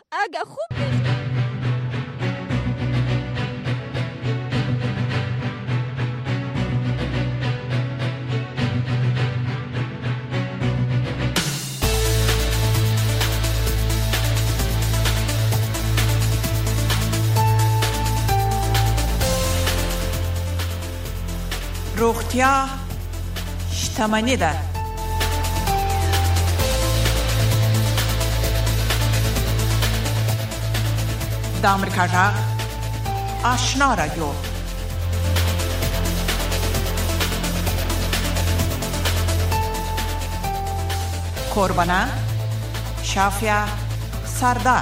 اگه خوب روغتیا شتمنی ده. د امریکا غږ آشنا رادیو. کوربانه شافیا سردار.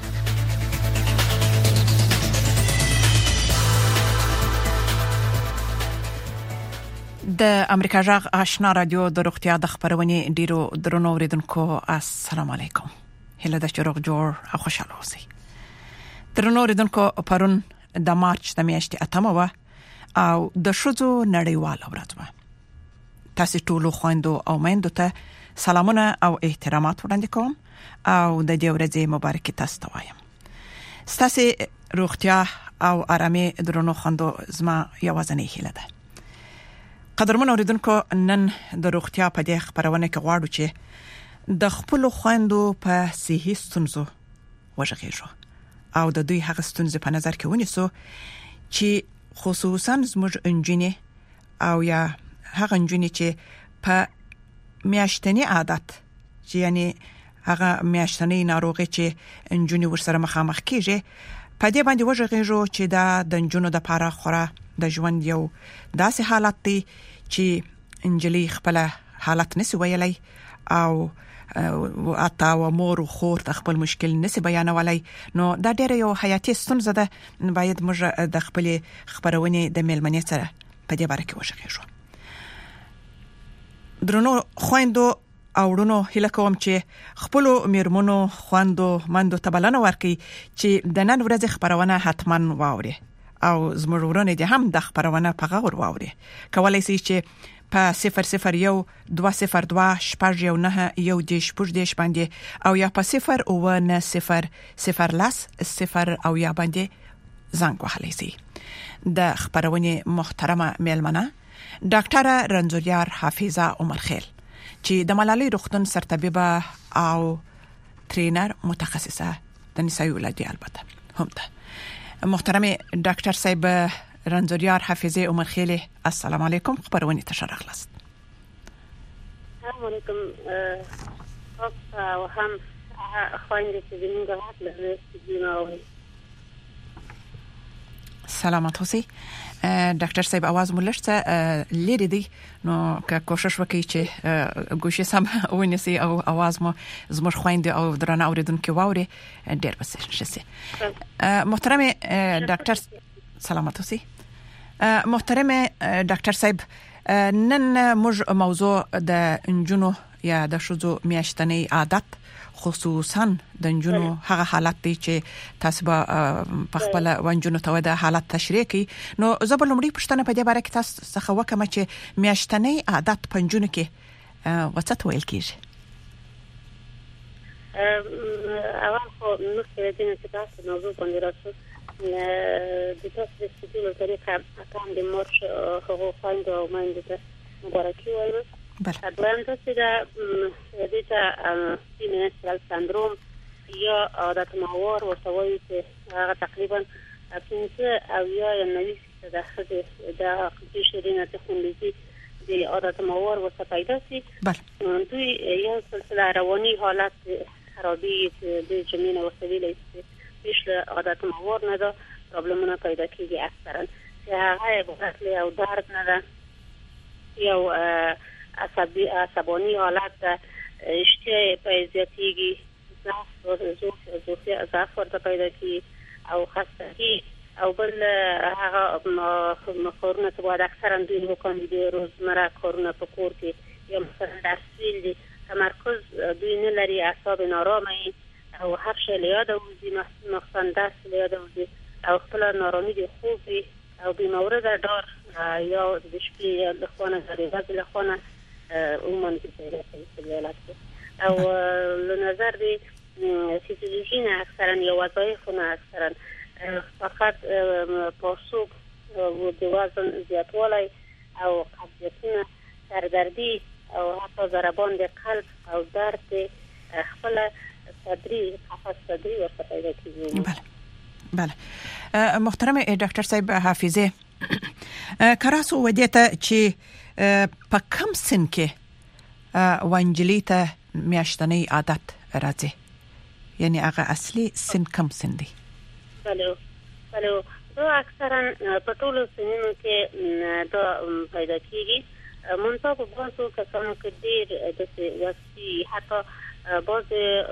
د امریکا غږ آشنا رادیو د روغتیا د خبرونې ډیرو درنو اوریدونکو السلام علیکم. هله د چروغ جوړ او خوشاله اوسئ. درنو اوریدونکو پرون د مارچ د میاشتې اتمه و او د شذو نړیواله ورځ و. تاسو ټول خويندو او میندو ته سلامونه او احترامات وړاندې کوم او د دې ورځې مبارکي تاسو ته وایم. ستاسو روغتیا او آرامي درنو خويندو زما یوازنۍ هیله ده. قدرمن اوریدونکو نن د روغتیا په دې خبرونه کې غواړو چې د خپل خويندو په صحي ستونزو وژغېږو او د دوی هغه ستونزې په نظر کې ونیسو چې خصوصا زموږ انجینې او یا هغه انجینې چې په میاشتنی عادت چې یعنی هغه میاشتنی ناروغي چې انجینې ورسره مخامخ کیږي په دې باندې وژغېږو چې دا د انجونو د لپاره خوره د ژوند یو داسې حالت دی چې انجلي خپل حالت نسی ویلای او اتا و مور او خور د خپل مشکل نسی بیانولای. نو دا ډېر یو حیاتي ستونزه ده. باید موږ د خپل خبرونه د میلمنې سره په دې باره کې وشغېږو. درنو خويندو او ورونو هیله کوم چې خپل میرمنو خويندو مندو ته بلنه ورکړي چې د نن ورځې خبرونه حتما واوري او زموږ ورونه دې هم د خبرونه په غور واوري. کولای شي چې په 001 202 شپږ یو نه یو دیش باندې او یا په 0 او یا باندې زنګ وهلی شي. د خبرونه محترمه میلمنه ډاکټر رنځوریار حافظه عمرخیل چې د ملالۍ روغتون سرطبيبه او ټرینر متخصصه د نسایي ولادت البته هم ده. محترم ډاکټر صاحب رنځوریار حافظه عمرخیل السلام علیکم. خبرونه تشرح خلاص. السلام علیکم. او هم خويندې چې زموږ غږ لري. سلامات اوسئ. ډاکټر صاحب आवाज مولشته لري دی نو که کوشش وکړئ چې ګوشې سم ونیسي او आवाज مو زموږ خويندې او درنه اوریدونکو واوري ډېر بس شي. محترم ډاکټر سلامات اوسئ. محترم ډاکټر صاحب نن موږ موضوع د انجونو یا د شذو میاشتنی عادت خصوصا د انجونو هغه حالت دی چې تاسو به په خپل وانجونو ته د حالت تشریح کی. نو زبر لمړی پښتنه په دې باره کې تاسو څخه وکم چې میاشتنی عادت پنجونو کې وڅت ویل کیږي. اول خو نو چې د تاسو موضوع باندې راځو د تاسو د سټیل طریقه اکام د مارچ هغه خويندو او میندو ته مبارکي وایم. دویم دا چې د menstrual syndrome یا عادت ماهوار ورته وایي چې هغه تقریبا 15 او یا 90% د قطعي شیرینه تخنیزي د عادت ماهوار ورته پیدا شي. دوی یو سلسله رواني حالت خرابی د جمعین وسویل است پیش عادت ماهوار نه دا پرابلمونه پیدا کیږي اکثرا چې هغه عبارت له او درد نه ده یو عصبانی حالت اشتیای پیزیاتیگی ضعف ورته پیدا کی او خستگی او بل هغه کارونه چې باید اکثرا دوی وکړي د روزمره کارونه په کور کې یا مثلا درسیل دي تمرکز دوی نه لري اعصاب نارامه او هر شی له یاد وځي مثلا درس له یاد وځي او خپل نارامي دي خوب او بیماری دار یا د شپې د خونه د ورځې خونه عموما کې پیدا کیږي او له نظر دی فیزیولوژی نه اکثرا یا وظایف نه اکثرا فقط پاسوب و د وزن زیاتوالی او قبضیتونه سردردی او حتی ضربان د قلب او درد خپل صدری قفص صدری ورته پیدا کیږي. بله محترم ډاکټر صاحب حافظه کراسو ودیته چې په کم سن کې وانجلی ته میاشتنی عادت راځي، یعنی هغه اصلي سن کم سن دی؟ بله دا اکثرا په ټولو سنونو کې دا پیدا کیږي، منتها په بعضو کسانو کې ډېر داسې وسطي حتی بعض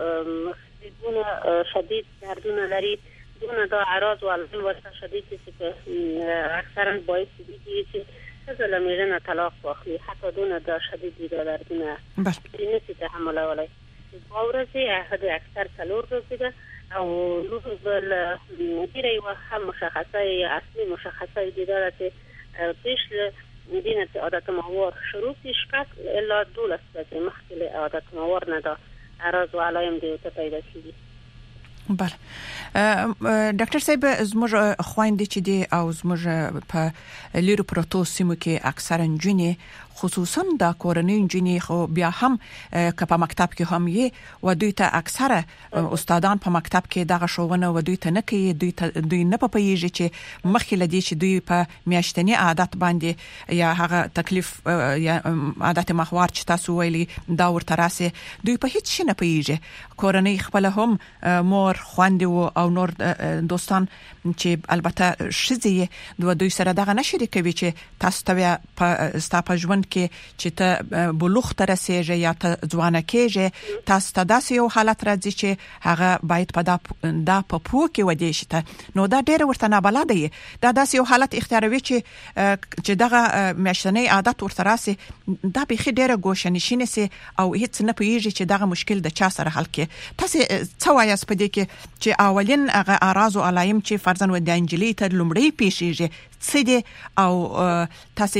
دونه شدید دردونه لري، دونه دا اعراض و علائم ورته شدید دي چې اکثرا باعث کیږي چې ښځه له میړه نه طلاق واخلي، حتی دونه دا شدید دي دا دردونه نشي تحملولی. دوه ورځې هغه اکثر 4 ورځې ده او بل ډېره یوه ښه مشخصه اصلي مشخصه دي دا ده چې پیش له دینه چې عادت ماهوار شروع شي شپږ الا 12 ورځې مخکې له عادت ماهوار نه دا اعراض و علائم دې ورته پیدا کېږي. بله ډاکټر صاحب زموږ خويندې چې دي او زموږ په لیرو پروتو سیمو کې اکثرا جنې خصوصا د کورنۍ جنې خو بیا هم که په مکتب کې هم یې و دوی ته اکثره استادان په مکتب کې دغه ښوونه و دوی ته نه کوي، دوی نه پوهیږي چې مخکې لدی چې دوی په میاشتنی عادت باندې یا هغه تکلیف یا عادت ماهوار چې تاسو ویلي دا ورته راسي، دوی په هیڅ شي نه پوهیږي. کورنۍ خپل هم مور خويندې او نور دوستان چې البته شذې دوی سره دغه نشری کوي چې تاسو ته په ژوند کې چې ته بلوغ ته رسیږي یا ته ځوانه کېږي تاسو ته داسې یو حالت راځي چې هغه باید په دا په پوه کې ودی شي، نو دا ډېر ورته نه بلد دا داسې یو حالت اختیاروي چې دغه میاشتنی عادت ورته راسي، دا به خډېره ګوښنشینه سي او هیڅ نه پوهیږي چې دغه مشکل د چا سره حل کې. تاسو څه وایي په دې کې چې اولین هغه اعراض او علائم چې فرضاً و د انجلی ته لومړی پیښیږي څه دي او تاسو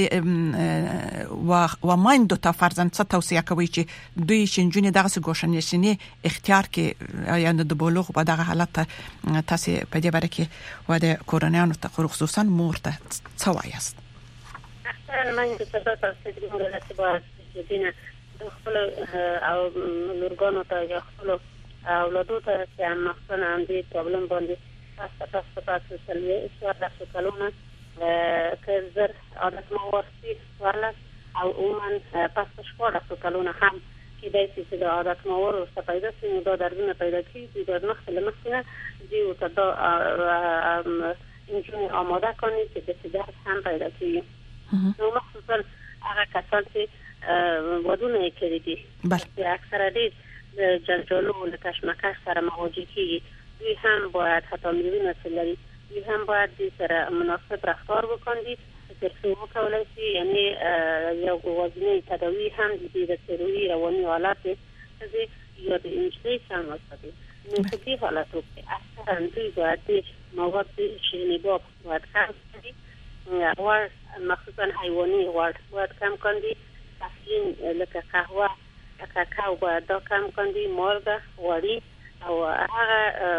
و ماندو ته فرضاً څه توصیه کوي چې دوی شنجونی دغه ګوښنشینه اختیار کې یا د بلوغ په دغه حالت تاسو په دې باره کې و د کورنیانو ته خصوصا مور ته څه وایاست؟ اکثرا من چې تاسو د موږ له سبا دینه خپل او لورګانو ته یا خپل اولادو ته چې مثلا هم دې پرابلم باندې تاسو سلوي تاسو کلونه که زر عادت ماهوار ولا او عموما پس 14 کلونه هم چې دایسي د عادت ماهوار ورته پیدا شي نو دا دردونه پیدا کیږي د مختلفه دي ته دا انجونی آماده کنید چې د درد هم پیدا کیږي. نو مخصوصا هغه کسان چې ودونه کړي دي اکثره دي جنجالو له کشمکش سره مواجه کیږي، دوی هم باید حتی میلیون سلری دوی هم باید دې سره مناسب رفتار وکړي ترڅو وکولای شي یعنی یو وزنی تداوی هم د سروي رواني حالت دې یا د انجلی سم وساتي. نو په دې حالاتو کې اکثرا دوی باید مواد شیرینی باب باید کم کړي، غوړ مخصوصا حیواني غوړ باید کم کړي، کافین لکه قهوه کاکاو باید دا کم کړي، مالګه غوړي او هغه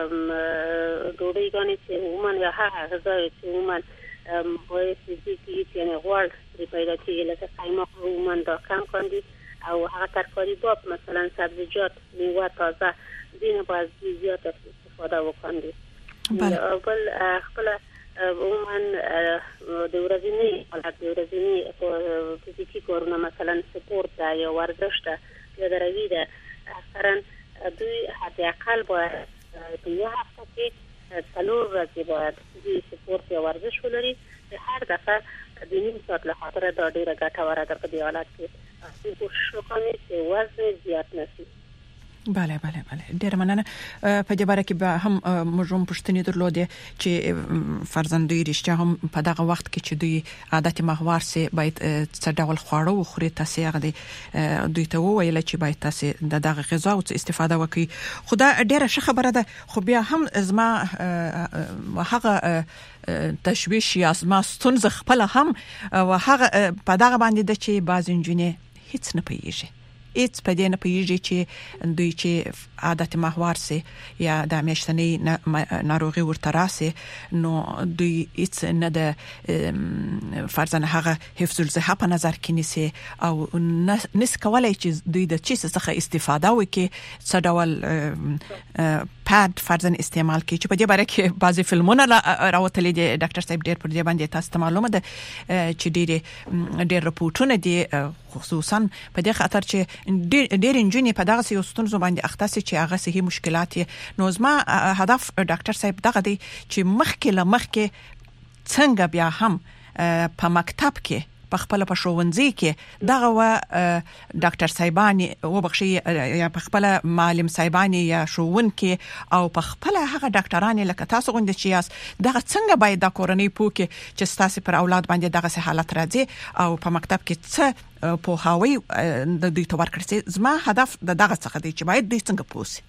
ډوډۍ چې عموما یا هغه غذا چې عموما باید چې یعنی غوړ پیدا کیږي لکه قیماق عموما دا کم کړي او هغه ترکاری باب مثلا سبزیجات میوه تازه دینه باید زیات استفاده وکړي. بل خپل عموما د ورځنی حالت د ورځنی فزیکی کارونه مثلا سپورت یا ورزش ده یا دروي ده اکثرا دوی حتی اقل باید په یو هفته کې 4 ورځې باید د سپورت یا ورزش ولري، هر دفعه د نیم ساعت له خاطر دا ډیره ګټوره ده په دې حالت کې چې کوشش وکړي چې وزن زیات نشي. بله ډیر مننه. په دې باره کې به هم موږ پښتنې درلودې چې فرزندوی رښتیا هم په دغه وخت کې چې دوی عادت ماهوار سي باید څه ډول خواړه وخوري، تاسو هغه دوی ته وویل چې باید تاسو دغه غذا او استفاده وکړي. خدا ډیره ښه خبره ده، خو بیا هم زما هغه تشویش یا زما ستونزه خپل هم هغه په دغه باندې د چې بعض انجینې هیڅ نه پېږي هیڅ په دې نه پیږي چې دوی چې عادت محور سي یا د میاشتنی ناروغي ورته راسي نو دوی هیڅ نه د فرضاً هغه حفظ الصحه په نظر کې نیسي او نس کولای چې دوی د چیز څخه استفاده وکړي څه ډول پاد فرضاً استعمال کوي چې په دې باره کې بعضي فلمونه راوتلي دي ډاکټر صاحب ډېر پر دې باندې تاسو ته معلومه ده چې ډېر رپورټونه دي خصوصا په دې خاطر چې ډېر انجنونی په دغه سیستم باندې اخته سي چې هغه صحي مشکلات نو زما هدف ډاکټر صاحب دغه دی چې مخکې څنګه بیا هم په مکتب کې په خپل په شوونځي کې دغه ډاکټر صاحبانی او بخشي یا په خپل معلم صاحبانی یا شوون کې او په خپل هغه ډاکټران لکه تاسو غوندي چې یاس دغه څنګه باید د کورنۍ پوکي چې تاسو پر اولاد باندې دغه سه حالت راځي او په مکتب کې څه په هاوی د دې تور کړسي زما هدف دغه څخه دی چې باید د څنګه پوسی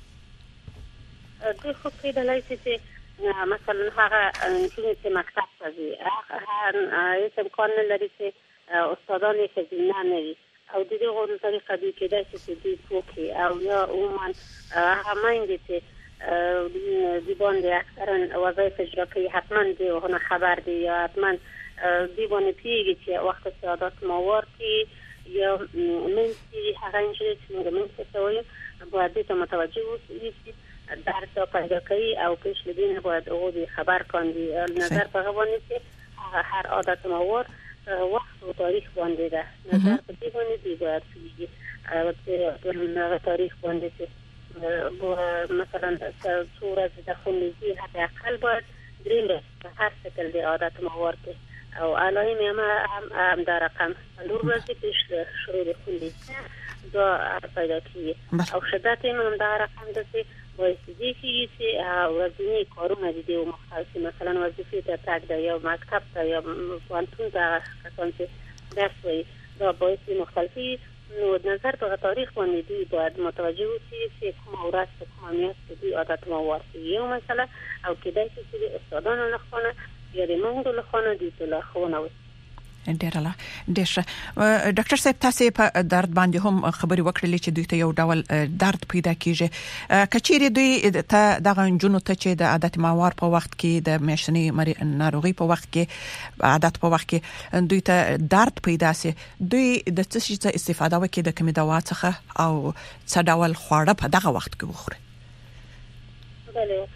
د خو په دلای چې مثلا هغه چې مکتب ته ځي هغه هیڅ امکان نه لري چې استادان یې ښځینه نه وي او د دې غوړو طریقه دوی کېدای شي چې دوی پوکي او یا عموما هغه میندې چې دوی باندې اکثرا وظایف اجرا کوي حتما دوی هغه خبر دي یا حتما دوی باندې پیږي چې وخت سعادت موار کې یا منځي هغه انجلې چې موږ څه وایو باید ته متوجه اوسئ درس پیدا کوي او پیش لدین باید او خبر کاندی نظر په غوونه چې هر عادت موار وخت او تاریخ باندې ده نظر په دې باندې دی باید چې او تاریخ باندې چې مثلا صورت د خونځي حتی اقل باید دریم په هر شکل دی عادت موار کې او علائم هم در رقم لور ورځې پیش شروع خونځي دا پیدا کیږي او شدت هم در رقم ده وایي چې ورځنی کارونه دي او مختلف مثلا وظیفه ته تګ ده یا مکتب ته یا پوهنتون ته کسان چې درس وایي دا باعث مختلفي نو نظر په تاریخ باندې دوی باید متوجه اوسي چې کومه ورځ په کومه میاشت کې عادت موار یو مثلا او کېدای شي چې استادانو له خوا یا د موږ له خوا دي ته له خوا ډیرله ډیشه ډاکټر صاحب تاسو په درد باندې هم خبري وکړلې چې دوی ته یو ډول درد پیدا کیږي کچېری دوی ته دغه جنونو ته چې د عادت موار په وخت کې د میاشتنی ناروغي په وخت کې عادت په وخت کې دوی ته درد پیدا سي دوی د څه شي استفاده وکړي د کومې دوا څخه او څه ډول خواړه په دغه وخت کې وخوري بله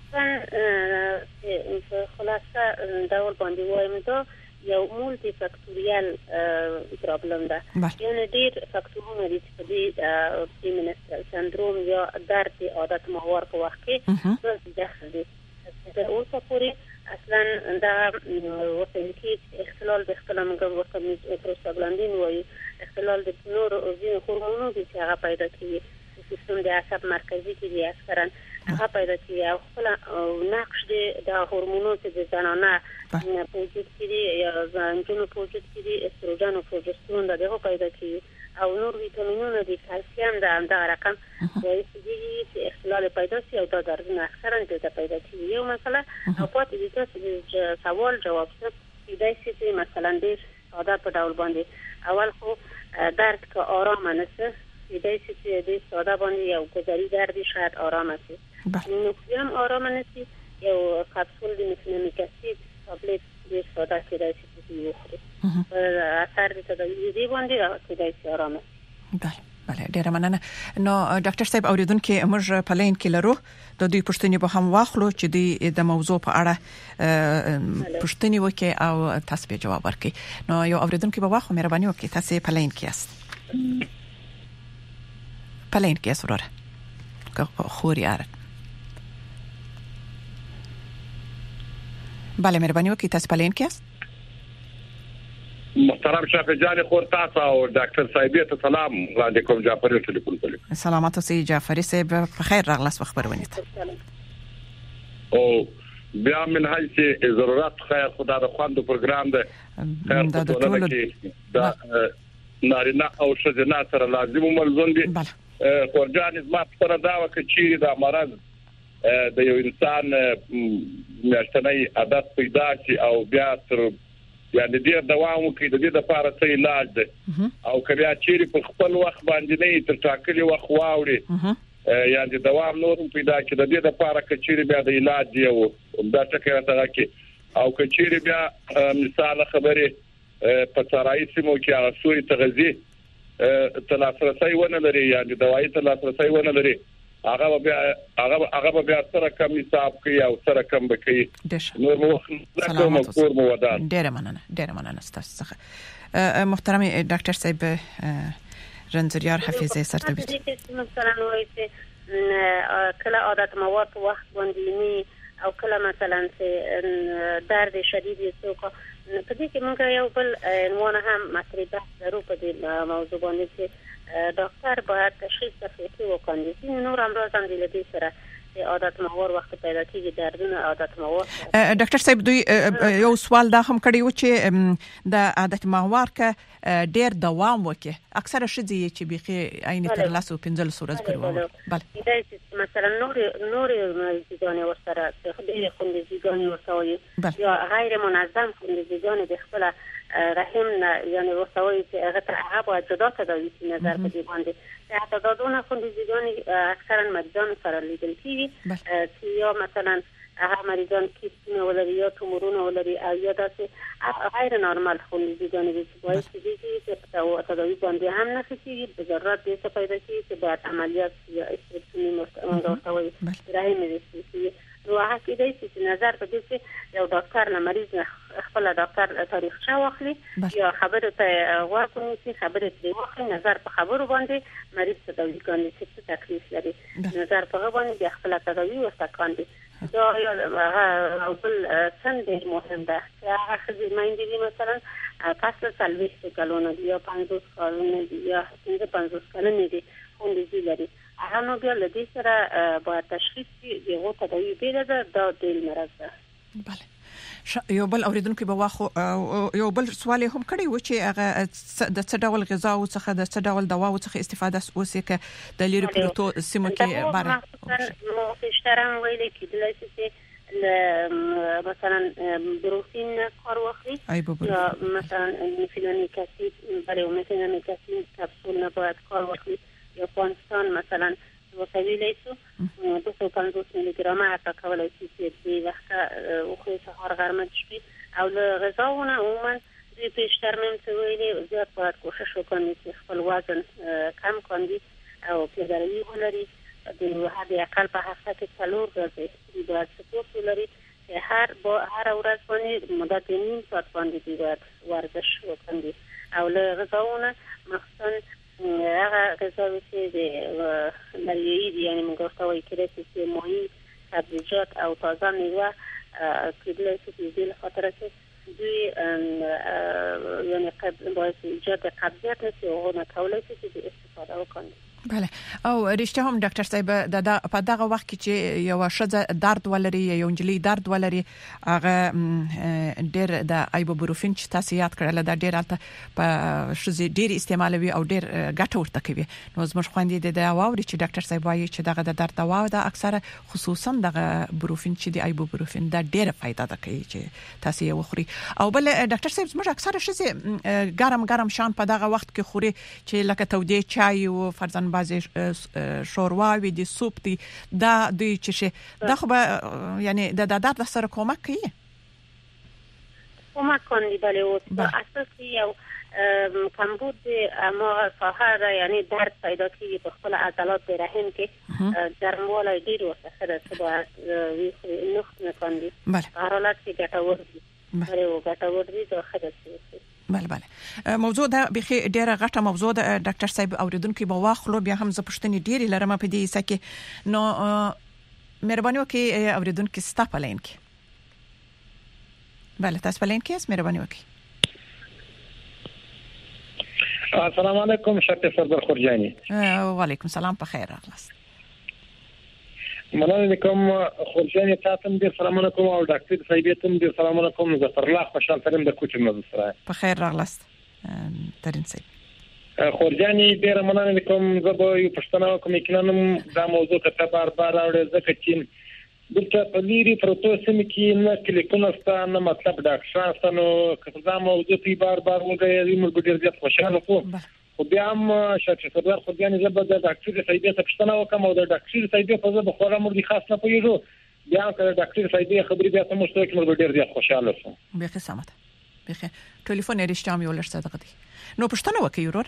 اصلا خلاصه ډول باندې وایم دا یو مولټي فاکټوریال پرابلم ده یعنی ډېر فاکټورونه دي چې د پریمنسترال سندروم یا درد عادت محور په وخت کې څه داخل دي دا اوسه پوری اصلا دا وصل کې اختلال د اختلال موږ پروستاګلاندین وایي اختلال د نور ځینو هورمونونو چې هغه پیدا کیږي سیستم د عصب مرکزي کې دي اکثرا هغه پیدا کیږي او خپل نقش د هورمونونو چې د زنانه په وجود کې یا زنجونو په وجود کې استروجن او پروجسترون دغه پیدا کیږي او نور ویټامینونه د کلسیم د رقم وایي چې اختلال پیدا شي او دا دردونه اکثرا د پیدا کیږي یو مثلا او پاتې دي چې سوال جواب څه کېدای شي چې مثلا د ساده په ډول باندې اول خو درد که آرام نشه کېدای شي چې د ساده باندې یو گذری دردی شاید آرام شي نو هم آرام نشي یو کپسول د میتونمیک اسید تابلت د ساده کېدای شي چې وخوري اثر د تداوی باندې کېدای شي آرام شي بله ډیره مننه نو ډاکټر صاحب اوریدونکو موږ په لین کې لرو د دوی پښتني به هم واخلو چې د موضوع په اړه پښتني وکي او تاسو به جواب ورکړي نو یو اوریدونکو به واخلو مهرباني وکړئ تاسو په لین کې یاست په لین کې یاست وراره خوري اره بله مهرباني وکړئ تاسو په لین کې یاست محترم شافع جان خور تاسو او ډاکټر صاحب ته سلام وړاندې کوم جعفری ټلیفون کړی سلامات اوسئ جعفری صاحب په خیر راغلاست خبرونه ته او بیا من هاي چې ضرورت خیر خدا د خواندو پروګرام ده د ټول د نارینه او شذنا سره لازم ملزم دي خورجان زما سره دا وکړي د مرض د یو انسان میاشتنی عادت پیدا شي او بیا تر یعنی دې دوام کوي د دې لپاره څه علاج ده او کله چې په خپل وخت باندې نه تر ټاکلي وخت واوري یعنی دوام نور پیدا کړي د دې لپاره کچېری بیا د علاج دی او دا څه راته کې او کچېری بیا مثال خبره په ترای سیمو کې هغه سوري تغذیه تلاسرسي ونه لري یعنی دوايي تلاسرسي ونه لري هغه بیا سره کم حساب کوي او سره کم بکوي نور مو کور مو ودان ډېر مننه تاسو څخه محترم ډاکټر صاحب رنځریار حفیظ سرتبیت مثلا وایي چې کله عادت مواد وخت باندې او کله مثلا چې درد شدید یې څوک په دې کې موږ یو بل عنوان هم مطرح درو په دې موضوع باندې چې ډاکټر باید تشخیص دقیق وکړي نور امراض هم د دې سره عادت مواد وخت پیدا کیږي دردونه عادت مواد ډاکټر صاحب دوی یو سوال دا هم کړی و چې د عادت مواد ک ډیر دوام وکي اکثره شدي چې بيخي عین تر لاسو 15 سورز کړو بله مثلا نور مریضان ورسره ډیر خوندزیګان ورسوي یا غیر منظم خوندزیګان د خپل رحم نه یعنی ورسوي چې هغه ته هغه باید جدا تداوی شي نظر په دې باندې تعدادونه خوندزیګان اکثرا مریضان سره لیدل کیږي چې یا مثلا هغه مریضان کیستونه ولري یا تومورونه ولري او یا داسې غیر نورمال خوندزیګان دي چې باید چې تداوی باندې هم نه کیږي به ضرورت دې څه پیدا کیږي چې باید عملیات یا استثنایی مستوي رحم دې نو هغه کېدای شي چې نظر په دې چې یو ډاکټر له مریض خپل ډاکټر تاریخچه واخلي یا خبره ته واکونی چې خبره ترې واخلي نظر په خبرو باندې مریض تداوی کوي چې تکلیف لري نظر په باندې خپل تداوی وسکاندي دا یو بل څنګه مهم ده چې هغه خځې مایندې مثلا پس سلويست کلونه یا 50 کلونه یا 50 کلونه دي خوندې لري هغه نو بیا لدی سره با تشخیص یو تداوی بیل ده دا د مرض ده بله یو بل اوریدونکو به واخو یو بل سوال هم کړی و چې هغه د څه ډول غذا او څخه د څه ډول دوا او څخه استفاده اوسې ک د لیرو پروتو سیمو کې بار نو اشتراک ویل کېدل چې مثلا بروتین کار واخلي یا مثلا فیلانیک اسید برای فیلانیک اسید کپسول نه باید کار واخلي یا پانستان مثلا وسوي لیسو 250 میلی گرم حتی کولای شي چې د وخت او خو سهار غرمه شپې او له غذاونه عموما د پیشترمن سویلې زیات باید کوشش وکړي چې خپل وزن کم کړي او پیداوی ولري د هغه اقل په هفته کې 4 ورځې د سپورت ولري چې هر ورځ باندې مدت نیم ساعت باندې باید ورزش وکړي او له غذاونه مخصوصا هغه غذاوي چې د مریض یعنی موږ ورته کېږي چې ماهي سبزیجات او تازه میوه کېدل چې د خاطر چې دوی یعنی باید ایجاد قبضیت نشي او نه کولای شي چې استفاده وکړي بله او رښتیا هم ډاکټر صاحب په دغه وخت کې چې یو شذ درد ولري یو انجلي درد ولري هغه ډېر د ایبوبروفین چې تاسو یاد کړل دا ډېر البته په شذ ډېر استعمالوي او ډېر ګټه ورته کوي نو زموږ خويندې د واوري چې ډاکټر صاحب وايي چې دغه د درد دوا ده اکثره خصوصا دغه بروفین چې د ایبوبروفین دا ډېر فائدہ ده کوي چې تاسو یې وخوري او بل ډاکټر صاحب زموږ اکثره شذ ګرم شان په دغه وخت کې خوري چې لکه تودې چای او فرزن بعضی شوروا وی دي سوپ دي دا دوی چې دا خو یعنی د درد سره کومک کوي بله او اساسي یو کمبود اما ساحه یعنی درد پیدا کیږي په خپل عضلات د رحم کې ګرموالی ډیر وسخره سبا وی نخ نه کوي حرارت کې ګټور دي او ګټور دي د خدای بله موضوع دا بخي ډیره غټه موضوع ده ډاکټر صاحب اوریدونکو به واخلو بیا هم ز پښتني ډیره لرم په دې سکه نو مهرباني وکړئ اوریدونکو ستا په لین کې بله تاسو په لین کې مهرباني وکړئ السلام علیکم شرط سردار خورجانی وعلیکم السلام په خیر راغلاست مننه کوم خورجانی تاسو دې سلام علیکم او ډاکټر صاحب ته دې سلام علیکم ظفر الله خوشحال ترم د کوچ مزه سره په خیر راغلاست ترين صاحب خورجانی ډیر مننه کوم زه به یو پښتنه کوم کینم دا موضوع ته بار اورې ځکه چې دلته په لیري پروتو سیمه کې نه کلیکونه ستانه مطلب ډاکټر ستانه کله موضوع په بار وګورئ موږ ډیر زیات خوشاله خو بیا هم شاته صدر خو بیا نه زبر د ډاکټر سایډه څخه وکم او د ډاکټر سایډه په ځای بخوره مور دي خاص نه پویږو بیا که ډاکټر سایډه خبرې بیا ته مشترک موږ ډیر زیات خوشاله شو به قسمت به ټلیفون رښتیا مې ولر صدقه دي نو پښتنه وکي ورور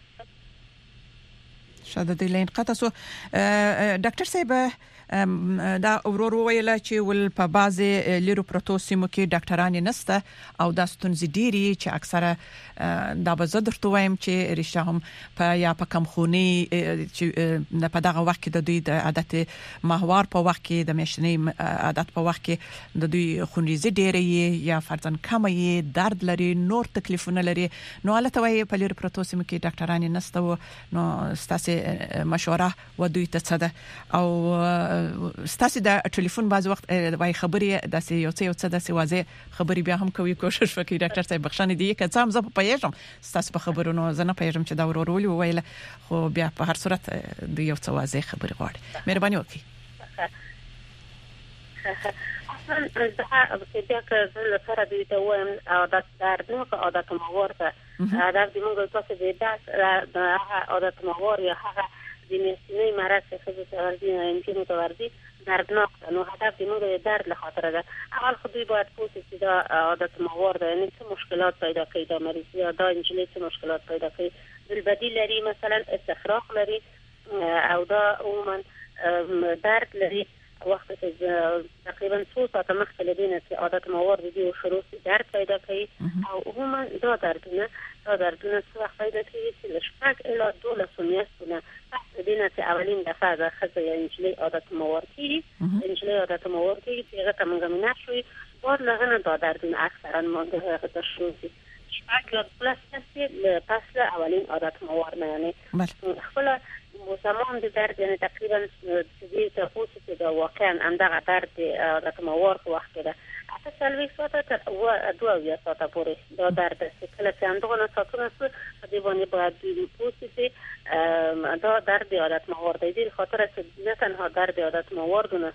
شاده د لین قطع سو ډاکټر صاحب دا ورور ویل چې ول په بازي لیرو پروتو سیمو کې ډاکټران نسته او دا ستونزې ډيري چې اکثره دا به زه درته وایم چې رښتیا هم په یا په کم خوني چې په دغه وخت کې د دوی د عادت ماهوار په وخت کې د میاشتنۍ عادت په وخت کې د دوی خونریزي ډيري یا فرضاً کمې درد لري نور تکلیفونه لري نو البته وايي په لیرو پروتو سیمو کې ډاکټران نسته نو ستاسو مشوره و دوی ته څه ده او ستاسو د ټلیفون باز وخت وای خبرې د یو څه د سوازه خبرې بیا هم کوي کوشش وکړي ډاکټر صاحب بخښنه دی که څه هم زه په یېږم ستاسو په خبرونو زه نه پېژم چې دا ورول ویل خو بیا په هر صورت د یو څه وازه خبرې غواړي مهرباني وکړئ اصلا زه بیا که زه سره دوی ته وایم عادت دردناک عادت ماورته عادت د موږ تاسو د عادت ماور یا هغه د میاشتنۍ مرض څخه د ورزي نه يمكن متوردي دردناک نو هدف د موږ د درد له خاطر ده اول خو دوی باید پوښتنه چې دا عادت ماور ده یعنی څه مشکلات پیدا کوي دا مریض یا دا انجلۍ څه مشکلات پیدا کوي بالبدیل لري مثلا استفراغ لري او دا عموما درد لري وقت تقریبا 2 ساعت مخکې لدينا چې عادت ماور دي او شروع درد پیدا کوي او عموما دا دردونه څه وخت پیدا کوي چې لشفاق اله 12 میاشتونه پس لدينا چې اولین دفعه د خزه یا انجلۍ عادت ماور کیږي انجلۍ عادت ماور کیږي چې هغه موږ نه شوي بعد لغنه دا دردونه اکثرا موږ هغه شروع شفاق پلس پس اولین عادت ماور نه یعنی خپل زمان د درد یعنی تقریبا دې ته اوسه د واقعا اندغه درد عادت ماور په وخت ده حتی سلوي ساعت تر 2 ساعت پورې دا درد چې کله چې اندغه ساعتونه څه د باندې باید پوسټي دا درد عادت ماور دی د خاطر چې نه تنها درد عادت ماور دونه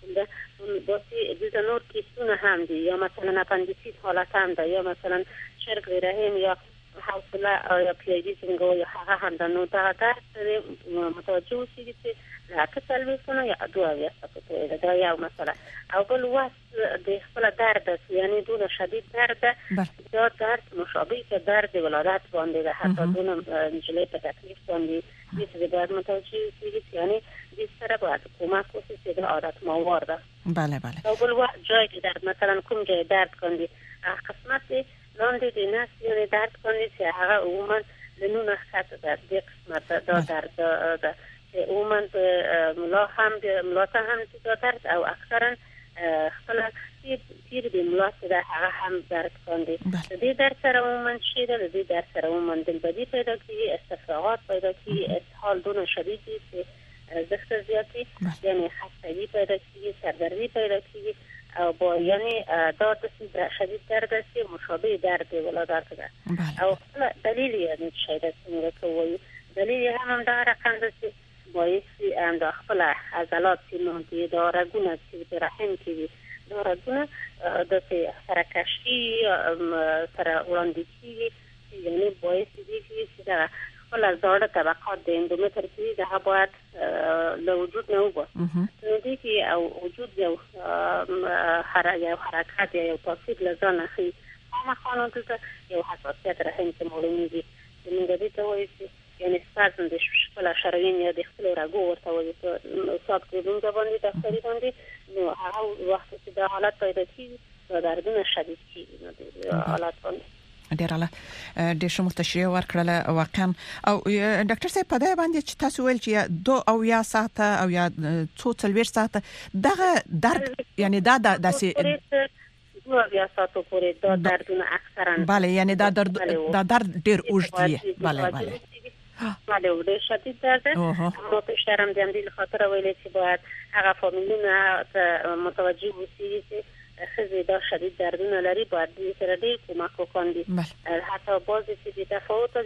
د نور کیسونه هم دي یا مثلا اپندیسیت حالت هم ده یا مثلا شرق رحم یا حوصله یا پیاجی څنګه یا هغه هم د نو دا درد متوجه شي چې راکه سلويسونه یا 2 ساعت پورې دا یو مسله او بل وس د خپل درد یعنی دونه شدید درد دا درد مشابه که درد ولادت باندې ده حتی دونه انجلۍ په تکلیف باندې چې باید متوجه شي یعنی د سره باید کمک وشي چې د عادت ماور ده بله او بل وخت جای درد مثلا کوم جای درد کوي قسمت لاندې د ناس یعنی درد کوي چې هغه عموما لنونه خاصه ده د قسمت دا درد ده عموما ملا هم د درد او اکثرا خپل تیر د ملا سره هغه هم درد کوي د دې درد سره عموما شي د دې درد سره عموما د بدی پیدا کوي استفراغات پیدا کوي اسهال دونه شدید دي چې زخم زیاتی یعنی خستگی پیدا کوي سردردی پیدا کوي او با یعنی دا د شدید درد است مشابه درد ولادت ده او دلیل یعنی شاید څنګه کوي دلیل هم دا رقم ده چې باعث انده خپل عضلات سیمونتی دا رګونه چې رحم کې دا رګونه د سرکشي سره وړاندې کیږي یعنی باعث دي چې دا خپل زړه طبقات د اندومتر کې ده باید له وجود نه وګورئ نو دي چې او وجود یو حرکت یو تاثیر لزانه خي ما خانو ته یو حساسیت رحم ته معلومه دي موږ دې ته وایي یعنی سپازم د خپل شرايين یا د خپل راګو ورته وایي ته صاحب کې موږ باندې تخریب باندې نو هغه وخت چې د حالت پیدا کیږي دا دردونه شدید کیږي نو د حالت باندې ډیراله د شمو تشریح ورکړه واقعا او ډاکټر صاحب په دې باندې چې تاسو ویل چې 2 او یا ساعت او یا 2 ساعت دغه درد یعنی دا داسې 2 ساعت پورې دا دردونه اکثرا bale یعنی دا درد ډیر اوږد دی bale ډیر شدید درد مو په شرم د امدی خاطر ویل چې باید هغه فامیلونه متوجه وسی چې خزه دا شدید دردونه لري باید دې سره دې کومک وکړي حتی بعضی چې د تفاوت دي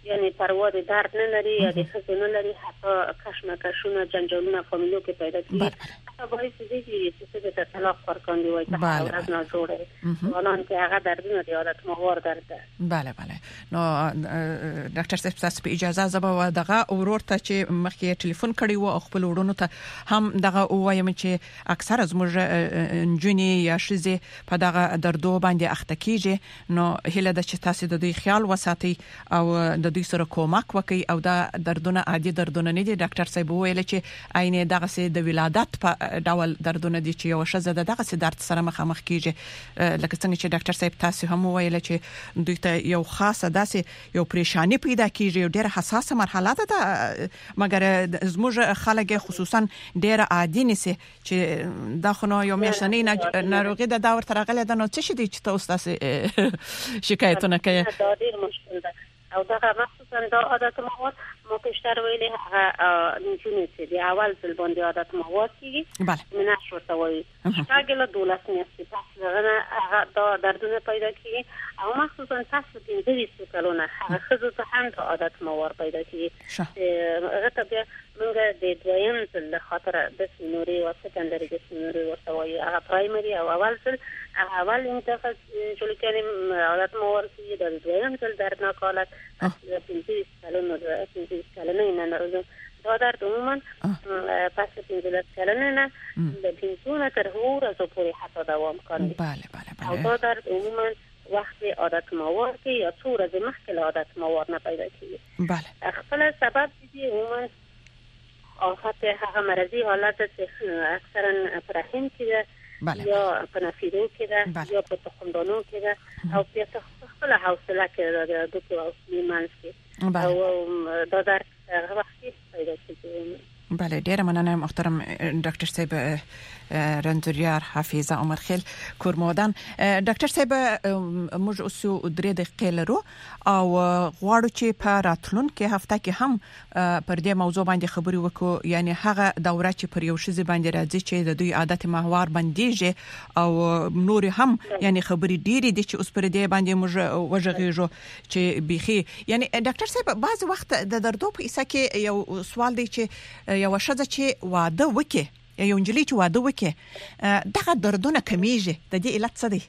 یعنی پروا د درد نه لري یا د خزو نه لري، حتی کشمکشونه جنجالونه فامیلو کې پیدا کیږي، حتی باعث دي چې د طلاق ورکاندي وای په ورځ نه جوړه ولان کې هغه دردونه د عادت موار درد ده. بله نو ډاکټر صاحب تاسو په اجازه زبا دغه اورور ته چې مخکې ټلیفون کړی و خپل ورونو ته هم دغه وایم چې اکثر از موږ انجونی یا شزه په دغه دردو باندې اخته کیږي، نو هله د چې تاسو د دې خیال وساتئ او د دوی سره کومک وکړي او دا دردونه عادي دردونه نه دي. ډاکټر صاحب ویل چې عین دغه سي د ولادت په ډول دردونه دي چې یو شزه دغه سي درد سره مخامخ کیږي، لکه څنګه چې ډاکټر صاحب تاسو هم ویل چې دوی ته یو خاصه داسې یو پریشانی پیدا کیږي، یو ډیره حساسه مرحله ده، مګر زموږ خلک خصوصا ډیره عادي نسي چې دا خو نو یو میاشتنی ناروغي د داور ترغله د نو څه شي چې تاسو شکایتونه کوي. دا ډیر مشکل ده او دا مخصوصا دا عادت مواد ما پیشتر ویلي هغه نجونې چې د اول ځل باندې عادت مواد کیږي منه شورته وایي شاګله دولت نیسي پس هغه دا دردونه پیدا کیږي او مخصوصا تاسو د دې کلونه هغه خزو ته هم د عادت مواد پیدا کیږي. هغه ته بیا موږ د دویم ځل له خاطر د سنوري او سکندري د سنوري ورته وایي، هغه پرایمري او اول ځل اول انتخاب جوړ کړي عادت مواد کیږي د دویم ځل دردناک حالت د 15 کلونه نه دا درد عموما پس 15 کلونه نه د 15 تر ورځو پورې حتی دوام کوي. بله او دا درد عموما وقت عادت مواد کې یا څو ورځې مخکې عادت مواد نه پیدا کیږي. بله خپل سبب دي عموما آفت هغه مرضی حالت چې اکثرا په رحم کې یا په نفیرو کې ده یا په تخمدانو کې ده او بیا خپل حوصله کې د دوی حوصله منځ کې او دا درد هغه وخت پیدا کیږي. بله ډیره مننه محترم ډاکټر صاحب رنځوریار حافظه عمر خیل کورمودان. ډاکټر صاحب موږ اوس درې دقیقې لرو او غواړو چې په راتلونکي هفته کې هم پر دې موضوع باندې خبرې وکړو، یعنی هغه دوره چې پر یو شی باندې راځي چې د دوی عادت محور بنديږي او نور هم یعنی خبرې ډېرې دي چې اوس پر دې باندې موږ وژغېږو چې بيخي یعنی ډاکټر صاحب بعض وخت د دردو په اساس کې یو سوال دی چې یو شذ چې واده وکي یو انجلی چې واده وکي دغه دردونه کمیږي، د دې علت څه دی؟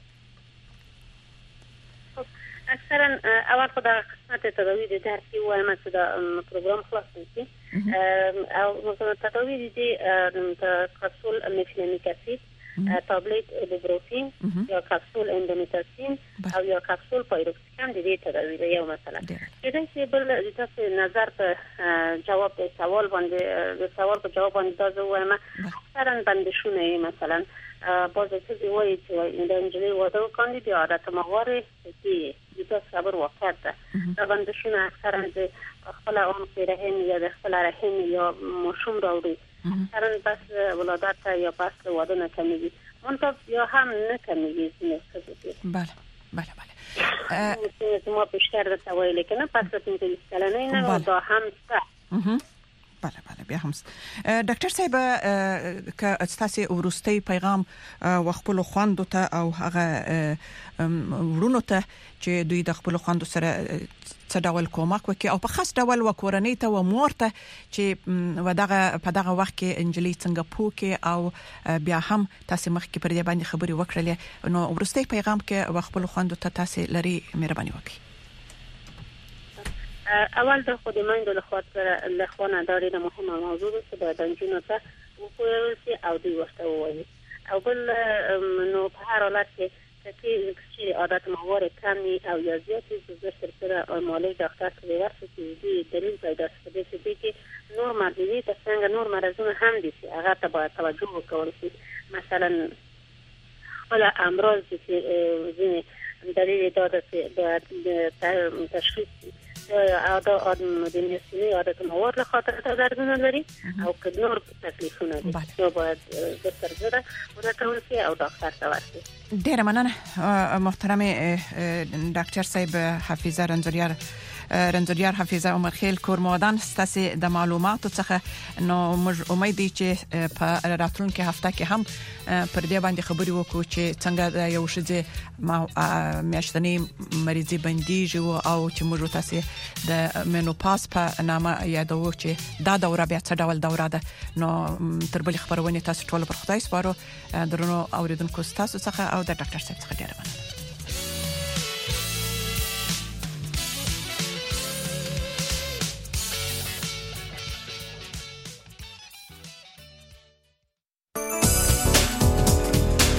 اکثرا اول خدای قسمت تداوی د درد کې وایم چې دا پروګرام خلاص شي او مثلا تداوی دي د کپسول میفلینیک اسید، تابلت ایبوپروفین یا کپسول اندومیتاسین او یا کپسول پایروکسیکام د دې تداوی دی. یو مثلا کله چې بل تاسو نظر په جواب د سوال باندې د سوال په جواب باندې تاسو وایم اکثرا بندشونه مثلا باز څه دی وایي چې د انجلی واده کوي د عادت موارد دي د صبر وخت ده دا بندشونه اکثرا د خپل اون رحم یا د خپل رحم یا مشوم راوړي اکثرا بس ولادت یا پس واده نه کمیږي منتها یا هم نه کمیږي. بله ما بیشتر د توایل کنه پس 15 کلنه نه دا هم څه بله بیا هم ډاکټر صاحب که تاسو ورستي پیغام وخپل خوندو ته او هغه ورونو ته چې دوی د خپل خوندو سره څه ډول کومک وکي او په خاص ډول وکورنۍ ته و مورته چې ودغه په دغه وخت کې انجلی څنګه پوکي او بیا هم تاسو مخکې پر دې باندې خبري وکړلې، نو ورستي پیغام کې وخپل خوندو ته تاسو لري مهرباني وکړئ. اول د خود مایندو له خاطر له خونه داري د مهمه موضوع چې د دنجونو ته وکوي او دوی ورته وایي او بل نو په هر حالت کې چې عادت موارد کمی او یا زیاتی زوجه سره مالی دکتر کې ورسې چې دلیل پیدا شي چې نور مرضی ته څنګه نور مرزونه هم دي چې هغه ته باید توجه وکړل شي. مثلا ولا امراض چې ځینې دلیل داده چې تشخیص عادت مدنیسینی عادت موارد له خاطر دردونه لري او که نور تکلیفونه دي نو باید د سرزره ورته شي او ډاکټر ته ورشي. ډیره مننه محترم ډاکټر صاحب حافظه رنځوریار رنځوریار حفیظه عمر خیل کورمودان ستاسو د معلوماتو څخه نو موږ امید دي چې په راتلونکي هفته کې هم پر دې باندې خبري وکړو چې څنګه یو شذ میاشتنی مریضي بنديږي او چې موږ تاسو د مینوپاز په نامه یادو چې دا دوره بیا څه ډول دوره ده نو تر بل خبرونه تاسو ټول پر خدای سپارو درنو اوریدونکو تاسو څخه او د ډاکټر صاحب څخه ډیر مننه